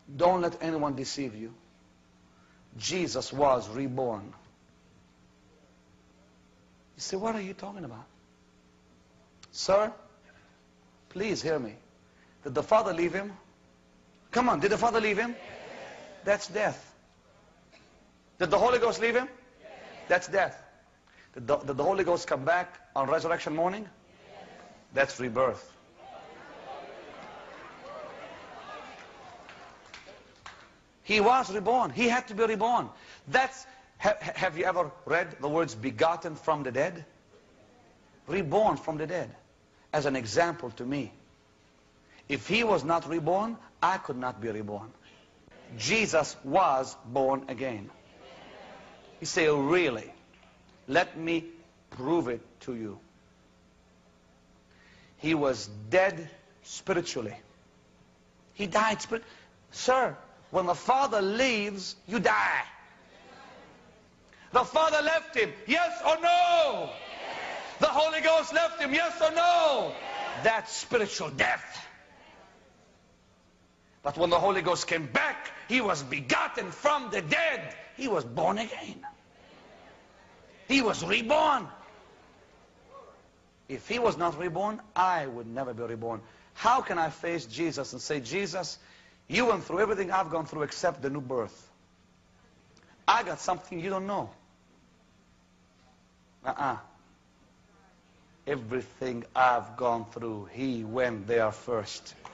Don't let anyone deceive you. Jesus was reborn. You say, what are you talking about? Sir, please hear me. Did the Father leave him? Come on, did the Father leave him? That's death. Did the Holy Ghost leave him? That's death. Did the Holy Ghost come back on resurrection morning? That's rebirth. He was reborn. He had to be reborn. Have you ever read the words begotten from the dead? Reborn from the dead. As an example to me. If he was not reborn, I could not be reborn. Jesus was born again. You say, oh, really? Let me prove it to you. He was dead spiritually. He died spiritually. Sir, when the Father leaves, you die. The Father left him, yes or no? The Holy Ghost left him, yes or no? That's spiritual death. But when the Holy Ghost came back, he was begotten from the dead. He was born again. He was reborn. If he was not reborn, I would never be reborn. How can I face Jesus and say, Jesus, you went through everything I've gone through except the new birth. I got something you don't know. Everything I've gone through, he went there first.